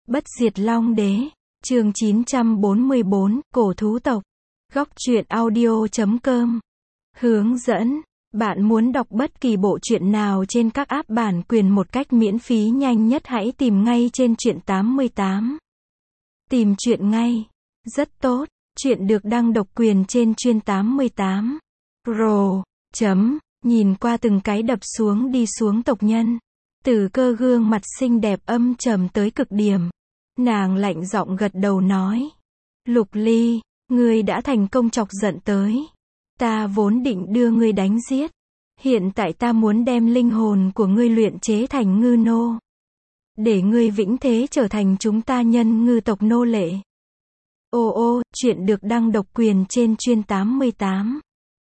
Bất diệt long đế. Chương 944, cổ thú tộc. Góc truyện audio.com. Hướng dẫn. Bạn muốn đọc bất kỳ bộ truyện nào trên các app bản quyền một cách miễn phí nhanh nhất hãy tìm ngay trên truyện 88. Tìm truyện ngay. Rất tốt. Truyện được đăng độc quyền trên truyện 88. Nhìn qua từng cái đập xuống đi xuống tộc nhân. Tử Cơ gương mặt xinh đẹp âm trầm tới cực điểm. Nàng lạnh giọng gật đầu nói. Lục Ly, ngươi đã thành công chọc giận tới. Ta vốn định đưa ngươi đánh giết. Hiện tại ta muốn đem linh hồn của ngươi luyện chế thành ngư nô. Để ngươi vĩnh thế trở thành chúng ta nhân ngư tộc nô lệ. Chuyện được đăng độc quyền trên truyện 88.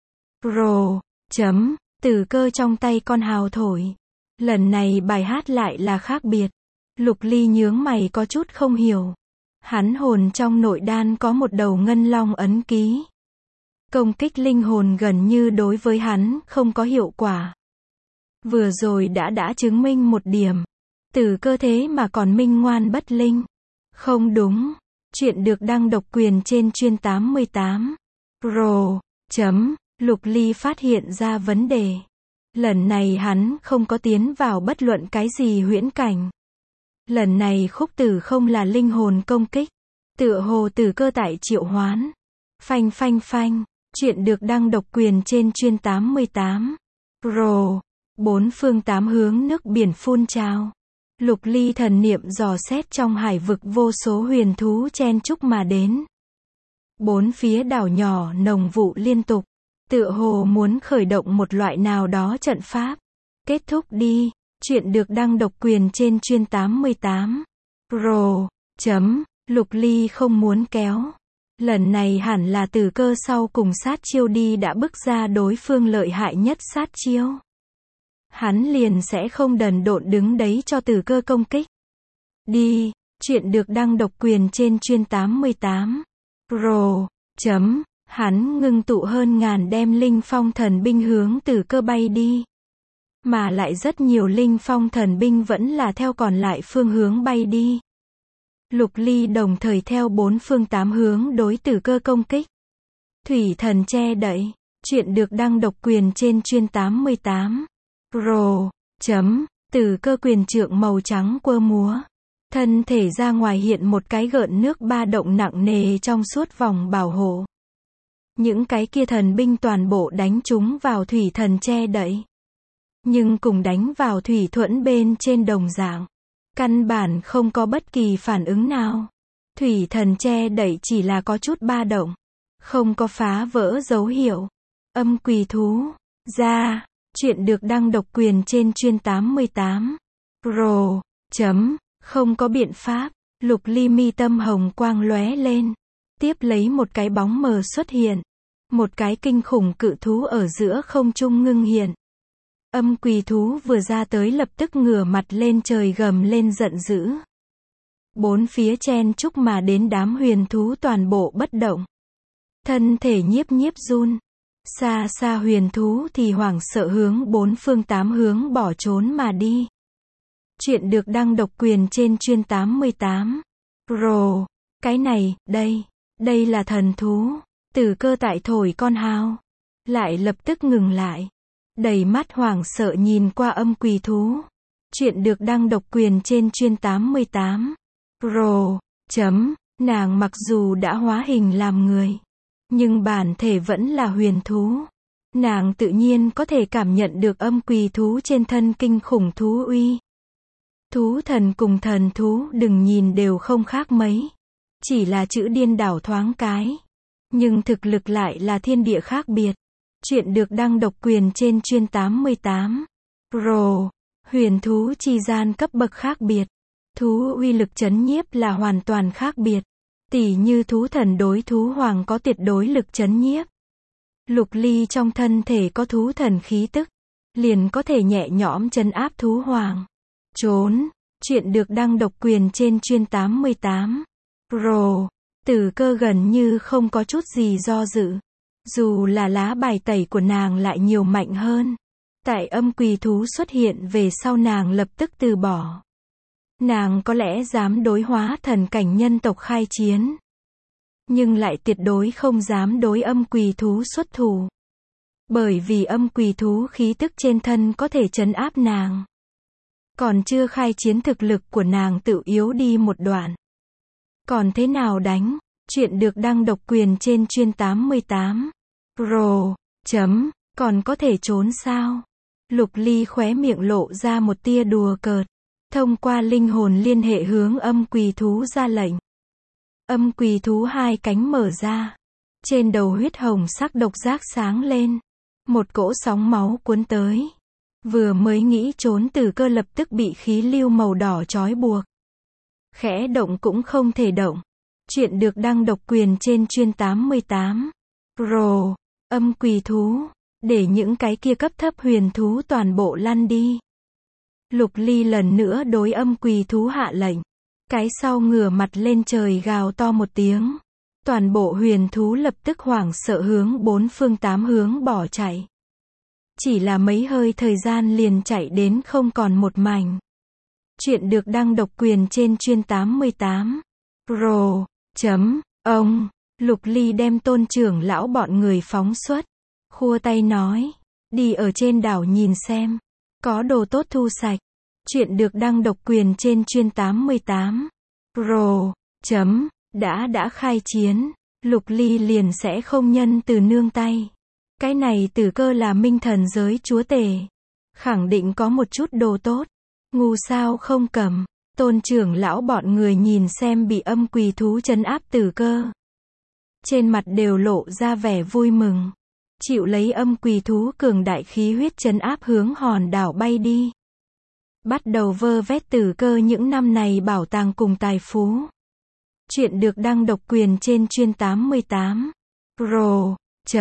Tử Cơ trong tay con hào thổi. Lần này bài hát lại là khác biệt. Lục Ly nhướng mày có chút không hiểu. Hắn hồn trong nội đan có một đầu ngân long ấn ký. Công kích linh hồn gần như đối với hắn không có hiệu quả. Vừa rồi đã chứng minh một điểm. Tử Cơ thế mà còn minh ngoan bất linh. Không đúng. Chuyện được đăng độc quyền trên truyện 88. Lục Ly phát hiện ra vấn đề. Lần này hắn không có tiến vào bất luận cái gì huyễn cảnh. Lần này khúc tử không là linh hồn công kích. Tựa hồ Tử Cơ tại triệu hoán. Phanh. Chuyện được đăng độc quyền trên truyện 88. Bốn phương tám hướng nước biển phun trào. Lục Ly thần niệm dò xét trong hải vực vô số huyền thú chen chúc mà đến. Bốn phía đảo nhỏ nồng vụ liên tục. Tựa hồ muốn khởi động một loại nào đó trận pháp. Kết thúc đi. Chuyện được đăng độc quyền trên truyện 88. Lục Ly không muốn kéo. Lần này hẳn là Tử Cơ sau cùng sát chiêu đi đã bức ra đối phương lợi hại nhất sát chiêu. Hắn liền sẽ không đần độn đứng đấy cho Tử Cơ công kích. Đi. Chuyện được đăng độc quyền trên truyện 88. Hắn ngưng tụ hơn ngàn đem linh phong thần binh hướng Tử Cơ bay đi. Mà lại rất nhiều linh phong thần binh vẫn là theo còn lại phương hướng bay đi. Lục Ly đồng thời theo bốn phương tám hướng đối Tử Cơ công kích. Thủy thần che đậy. Chuyện được đăng độc quyền trên truyện 88. Tử Cơ quyền trượng màu trắng quơ múa. Thân thể ra ngoài hiện một cái gợn nước ba động nặng nề trong suốt vòng bảo hộ. Những cái kia thần binh toàn bộ đánh chúng vào thủy thần che đậy. Nhưng cùng đánh vào thủy thuẫn bên trên đồng dạng. Căn bản không có bất kỳ phản ứng nào. Thủy thần che đậy chỉ là có chút ba động. Không có phá vỡ dấu hiệu. Âm quỷ thú. Ra. Chuyện được đăng độc quyền trên truyện 88. Không có biện pháp. Lục Ly mi tâm hồng quang lóe lên. Tiếp lấy một cái bóng mờ xuất hiện. Một cái kinh khủng cự thú ở giữa không trung ngưng hiện. Âm quỷ thú vừa ra tới lập tức ngửa mặt lên trời gầm lên giận dữ. Bốn phía chen chúc mà đến đám huyền thú toàn bộ bất động. Thân thể nhiếp run. Xa xa huyền thú thì hoảng sợ hướng bốn phương tám hướng bỏ trốn mà đi. Chuyện được đăng độc quyền trên truyện 88. Cái này, đây là thần thú. Tử Cơ tại thổi con hào. Lại lập tức ngừng lại. Đầy mắt hoảng sợ nhìn qua âm quỷ thú. Chuyện được đăng độc quyền trên truyện 88. Nàng mặc dù đã hóa hình làm người. Nhưng bản thể vẫn là huyền thú. Nàng tự nhiên có thể cảm nhận được âm quỷ thú trên thân kinh khủng thú uy. Thú thần cùng thần thú đừng nhìn đều không khác mấy. Chỉ là chữ điên đảo thoáng cái. Nhưng thực lực lại là thiên địa khác biệt. Chuyện được đăng độc quyền trên truyện 88. Huyền thú chi gian cấp bậc khác biệt. Thú uy lực chấn nhiếp là hoàn toàn khác biệt. Tỉ như thú thần đối thú hoàng có tuyệt đối lực chấn nhiếp. Lục Ly trong thân thể có thú thần khí tức. Liền có thể nhẹ nhõm trấn áp thú hoàng. Trốn. Chuyện được đăng độc quyền trên truyện 88. Tử Cơ gần như không có chút gì do dự. Dù là lá bài tẩy của nàng lại nhiều mạnh hơn. Tại âm quỷ thú xuất hiện về sau nàng lập tức từ bỏ. Nàng có lẽ dám đối hóa thần cảnh nhân tộc khai chiến, nhưng lại tuyệt đối không dám đối âm quỳ thú xuất thủ. Bởi vì âm quỳ thú khí tức trên thân có thể trấn áp nàng. Còn chưa khai chiến thực lực của nàng tự yếu đi một đoạn. Còn thế nào đánh? Chuyện được đăng độc quyền trên chuyên 88. Rồ, còn có thể trốn sao? Lục Ly khóe miệng lộ ra một tia đùa cợt. Thông qua linh hồn liên hệ hướng âm quỳ thú ra lệnh. Âm quỳ thú hai cánh mở ra. Trên đầu huyết hồng sắc độc giác sáng lên. Một cỗ sóng máu cuốn tới. Vừa mới nghĩ trốn Tử Cơ lập tức bị khí lưu màu đỏ trói buộc. Khẽ động cũng không thể động. Chuyện được đăng độc quyền trên chuyên 88. Rồ, âm quỳ thú. Để những cái kia cấp thấp huyền thú toàn bộ lăn đi. Lục Ly lần nữa đối âm quỳ thú hạ lệnh. Cái sau ngửa mặt lên trời gào to một tiếng. Toàn bộ huyền thú lập tức hoảng sợ hướng bốn phương tám hướng bỏ chạy. Chỉ là mấy hơi thời gian liền chạy đến không còn một mảnh. Chuyện được đăng độc quyền trên chuyên 88. Rồ, ông, Lục Ly đem Tôn trưởng lão bọn người phóng xuất. Khua tay nói, đi ở trên đảo nhìn xem, có đồ tốt thu sạch. Chuyện được đăng độc quyền trên chuyên 88. Rồ, đã khai chiến, Lục Ly liền sẽ không nhân từ nương tay. Cái này Tử Cơ là minh thần giới chúa tể. Khẳng định có một chút đồ tốt. Ngu sao không cầm. Tôn trưởng lão bọn người nhìn xem bị âm quỳ thú trấn áp Tử Cơ. Trên mặt đều lộ ra vẻ vui mừng. Chịu lấy âm quỳ thú cường đại khí huyết trấn áp hướng hòn đảo bay đi. Bắt đầu vơ vét Tử Cơ những năm này bảo tàng cùng tài phú. Chuyện được đăng độc quyền trên chuyên 88. Rồ,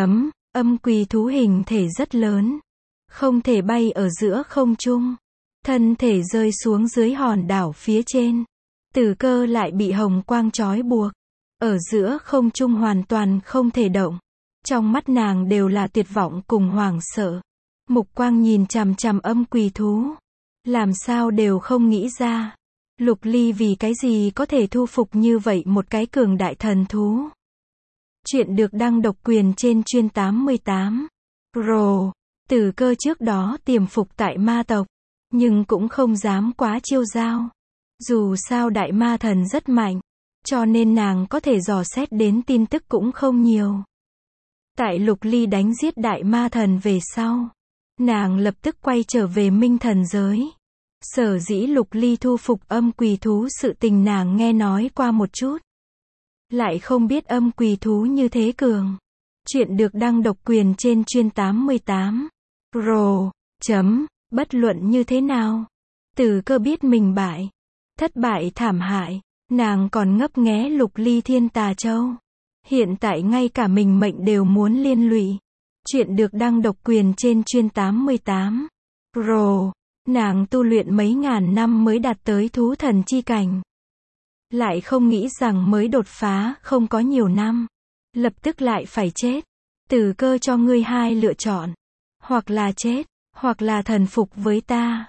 âm quỳ thú hình thể rất lớn. Không thể bay ở giữa không trung. Thân thể rơi xuống dưới hòn đảo phía trên. Tử Cơ lại bị hồng quang trói buộc. Ở giữa không trung hoàn toàn không thể động. Trong mắt nàng đều là tuyệt vọng cùng hoảng sợ. Mục quang nhìn chằm chằm âm quỳ thú. Làm sao đều không nghĩ ra. Lục Ly vì cái gì có thể thu phục như vậy một cái cường đại thần thú. Chuyện được đăng độc quyền trên chuyên 88. Rồ, Tử Cơ trước đó tiềm phục tại ma tộc. Nhưng cũng không dám quá chiêu giao. Dù sao đại ma thần rất mạnh. Cho nên nàng có thể dò xét đến tin tức cũng không nhiều. Tại Lục Ly đánh giết đại ma thần về sau. Nàng lập tức quay trở về minh thần giới. Sở dĩ Lục Ly thu phục âm quỳ thú sự tình nàng nghe nói qua một chút. Lại không biết âm quỳ thú như thế cường. Chuyện được đăng độc quyền trên chuyên 88. Rồ, bất luận như thế nào. Tử Cơ biết mình bại. Thất bại thảm hại. Nàng còn ngấp nghé Lục Ly Thiên Tà Châu. Hiện tại ngay cả mình mệnh đều muốn liên lụy. Chuyện được đăng độc quyền trên chuyên 88. Rồ, nàng tu luyện mấy ngàn năm mới đạt tới thú thần chi cảnh. Lại không nghĩ rằng mới đột phá không có nhiều năm. Lập tức lại phải chết. Tử Cơ cho ngươi hai lựa chọn. Hoặc là chết, hoặc là thần phục với ta.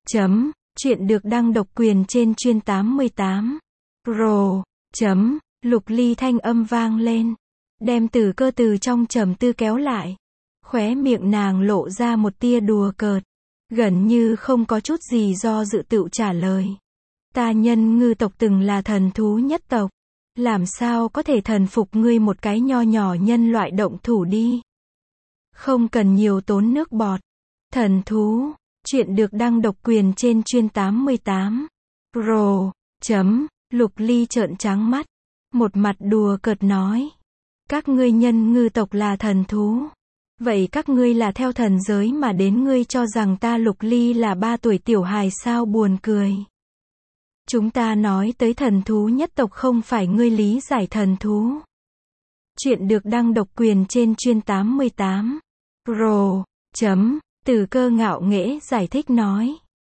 Chuyện được đăng độc quyền trên chuyên 88. Rồ, Lục Ly thanh âm vang lên. Đem Tử Cơ từ trong trầm tư kéo lại. Khóe miệng nàng lộ ra một tia đùa cợt. Gần như không có chút gì do dự tự trả lời. Ta Nhân Ngư tộc từng là thần thú nhất tộc. Làm sao có thể thần phục ngươi một cái nho nhỏ nhân loại động thủ đi. Không cần nhiều tốn nước bọt. Thần thú. Chuyện được đăng độc quyền trên chuyên 88. Rồ, Lục Ly trợn trắng mắt. Một mặt đùa cợt nói. Các ngươi Nhân Ngư tộc là thần thú. Vậy các ngươi là theo thần giới mà đến, ngươi cho rằng ta Lục Ly là 3 tuổi tiểu hài sao, buồn cười. Chúng ta nói tới thần thú nhất tộc không phải ngươi lý giải thần thú. Chuyện được đăng độc quyền trên chuyên 88. Rồ, Tử Cơ ngạo nghễ giải thích nói.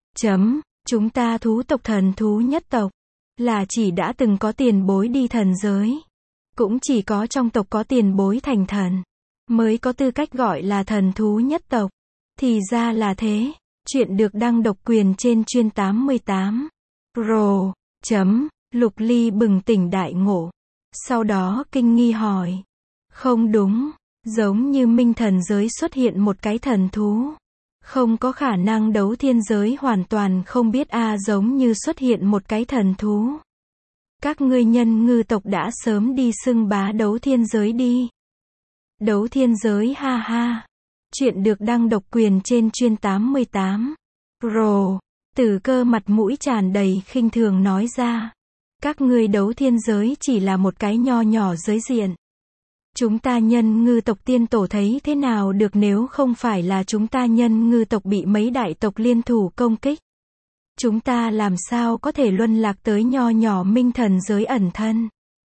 Chúng ta thú tộc thần thú nhất tộc. Là chỉ đã từng có tiền bối đi thần giới. Cũng chỉ có trong tộc có tiền bối thành thần. Mới có tư cách gọi là thần thú nhất tộc. Thì ra là thế. Chuyện được đăng độc quyền trên chuyên 88. Rồ. Lục Ly bừng tỉnh đại ngộ. Sau đó kinh nghi hỏi. Không đúng, giống như minh thần giới xuất hiện một cái thần thú. Không có khả năng đấu thiên giới hoàn toàn không biết giống như xuất hiện một cái thần thú. Các ngươi nhân ngư tộc đã sớm đi xưng bá đấu thiên giới đi. Đấu thiên giới ha ha. Chuyện được đăng độc quyền trên chuyên 88. Rồ. Tử Cơ mặt mũi tràn đầy khinh thường nói ra. Các ngươi đấu thiên giới chỉ là một cái nho nhỏ giới diện. Chúng ta nhân ngư tộc tiên tổ thấy thế nào được nếu không phải là chúng ta nhân ngư tộc bị mấy đại tộc liên thủ công kích. Chúng ta làm sao có thể luân lạc tới nho nhỏ minh thần giới ẩn thân.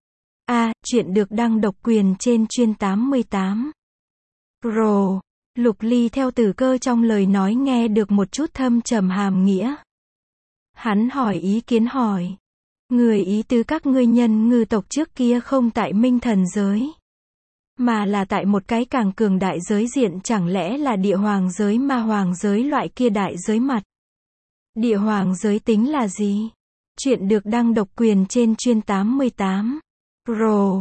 Chuyện được đăng độc quyền trên chuyên 88. Rồ. Lục Ly theo Tử Cơ trong lời nói nghe được một chút thâm trầm hàm nghĩa. Hắn hỏi ý kiến hỏi. Người ý tứ các ngươi nhân ngư tộc trước kia không tại minh thần giới, mà là tại một cái càng cường đại giới diện, chẳng lẽ là địa hoàng giới ma hoàng giới loại kia đại giới mặt. Địa hoàng giới tính là gì? Chuyện được đăng độc quyền trên chuyên 88. Rồ.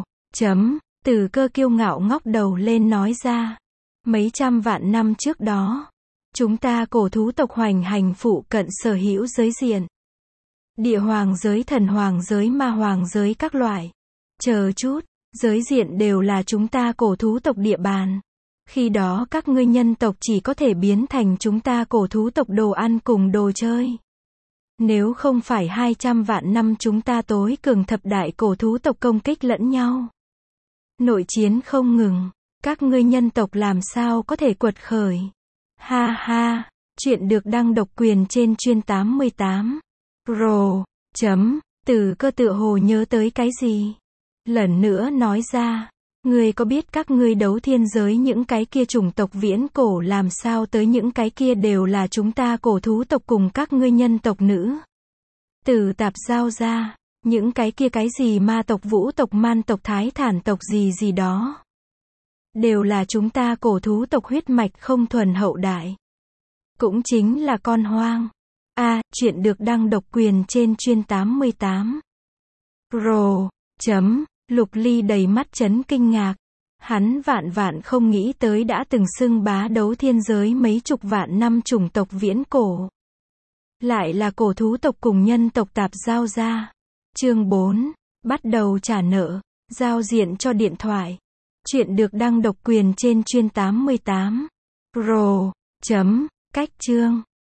Tử Cơ kiêu ngạo ngóc đầu lên nói ra. Mấy trăm vạn năm trước đó, chúng ta cổ thú tộc hoành hành phụ cận sở hữu giới diện. Địa hoàng giới, thần hoàng giới, ma hoàng giới các loại. Chờ chút, giới diện đều là chúng ta cổ thú tộc địa bàn. Khi đó các ngươi nhân tộc chỉ có thể biến thành chúng ta cổ thú tộc đồ ăn cùng đồ chơi. Nếu không phải 200 vạn năm chúng ta tối cường thập đại cổ thú tộc công kích lẫn nhau, nội chiến không ngừng, các ngươi nhân tộc làm sao có thể quật khởi. Ha ha. Chuyện được đăng độc quyền trên chuyên 88. Rồ. Tử Cơ tựa hồ nhớ tới cái gì, lần nữa nói ra. Ngươi có biết các ngươi đấu thiên giới những cái kia chủng tộc viễn cổ làm sao tới, những cái kia đều là chúng ta cổ thú tộc cùng các ngươi nhân tộc nữ tử tạp giao ra. Những cái kia cái gì ma tộc, vũ tộc, man tộc, thái thản tộc gì gì đó, đều là chúng ta cổ thú tộc huyết mạch không thuần hậu đại. Cũng chính là con hoang. Chuyện được đăng độc quyền trên chuyên 88. Rồ. Lục Ly đầy mắt chấn kinh ngạc. Hắn vạn không nghĩ tới đã từng xưng bá đấu thiên giới mấy chục vạn năm chủng tộc viễn cổ, lại là cổ thú tộc cùng nhân tộc tạp giao ra. Chương 4. Bắt đầu trả nợ. Giao diện cho điện thoại. Chuyện được đăng độc quyền trên chuyên 88. Rồ. Cách chương.